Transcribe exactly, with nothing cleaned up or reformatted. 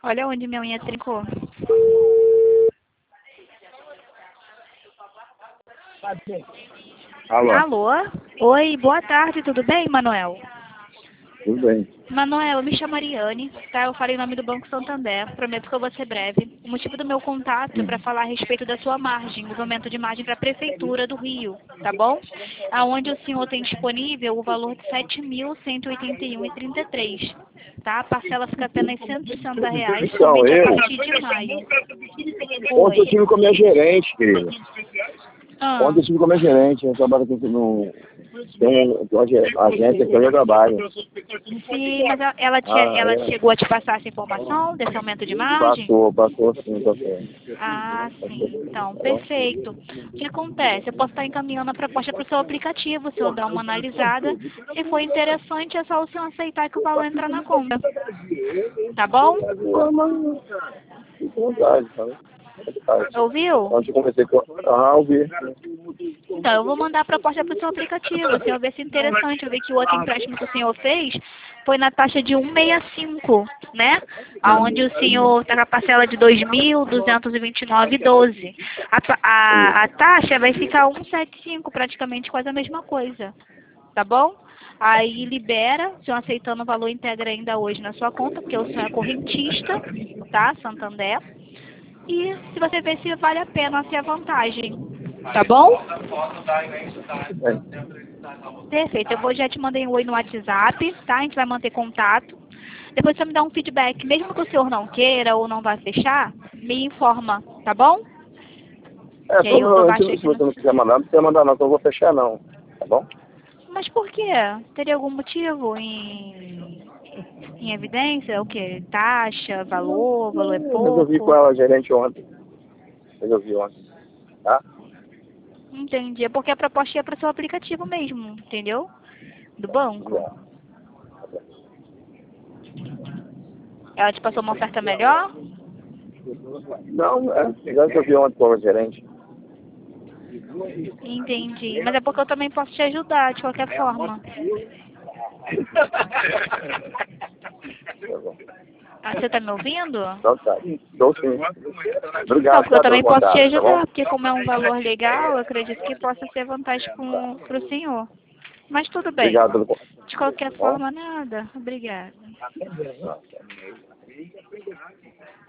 Olha onde minha unha trincou. Alô? Alô? Oi, boa tarde, tudo bem, Manuel? Tudo bem. Manuel, eu me chamo Ariane, tá? Eu falei em nome do Banco Santander, prometo que eu vou ser breve. O motivo do meu contato é para falar a respeito da sua margem, movimento de margem para a Prefeitura do Rio, tá bom? Aonde o senhor tem disponível o valor de sete mil cento e oitenta e um reais e trinta e três centavos, tá? A parcela fica apenas cento e sessenta reais Então, somente a eu... partir de maio. Ontem eu Oi. tive com a minha gerente, querida. Ah. Ontem eu tive com a minha gerente. Eu trabalho aqui no... Tem um- tem uma ge- agência que eu trabalho. Sim, mas ela, ela, te- Ah, ela é. chegou a te passar essa informação desse aumento de margem? Passou, passou sim, passou. Ah, sim. Então, perfeito. O que acontece? Eu posso estar encaminhando a proposta para o seu aplicativo, o senhor dá uma analisada. Se for interessante, é só o senhor aceitar que o valor entra na conta. Tá bom? Fique à vontade, sabe? Ouviu? Ontem eu conversei com... Ah, ouvi. Então, eu vou mandar a proposta para o seu aplicativo. O senhor vê se é interessante. Eu vi que o outro empréstimo que o senhor fez foi na taxa de cento e sessenta e cinco, né? Onde o senhor está com a parcela de dois mil duzentos e vinte e nove reais e doze centavos. A, pa- a, a taxa vai ficar cento e setenta e cinco, praticamente quase a mesma coisa. Tá bom? Aí libera, o senhor aceitando o valor integra ainda hoje na sua conta, porque o senhor é correntista, tá? Santander. E se você ver se vale a pena, se é vantagem. Tá bom? Perfeito. Eu vou, já te mandei um oi no WhatsApp, tá? A gente vai manter contato. Depois você me dá um feedback. Mesmo que o senhor não queira ou não vá fechar, me informa, tá bom? É, Que aí eu só, dou não, baixa se aqui você no... não quiser mandar, não precisa mandar não, que eu vou fechar não. Tá bom? Mas por quê? Teria algum motivo em, em evidência? O quê? Taxa, valor, valor é Eu resolvi com pouco? ela, gerente, ontem. Resolvi ontem. Tá? Entendi. É porque a proposta é para o seu aplicativo mesmo, entendeu? Do banco. Já. Ela te passou uma oferta melhor? Não, é. Já resolvi ontem com a gerente. Entendi. Mas é porque eu também posso te ajudar, de qualquer forma. Tá bom. Ah, você tá me ouvindo? Então tá. Dou sim. Então, Obrigado, porque eu tá, pelo também posso te contato, tá bom? ajudar, porque como é um valor legal, eu acredito que possa ser vantagem para o senhor. Mas tudo bem. Obrigado pelo contato. De qualquer Tá bom? forma, nada. Obrigada.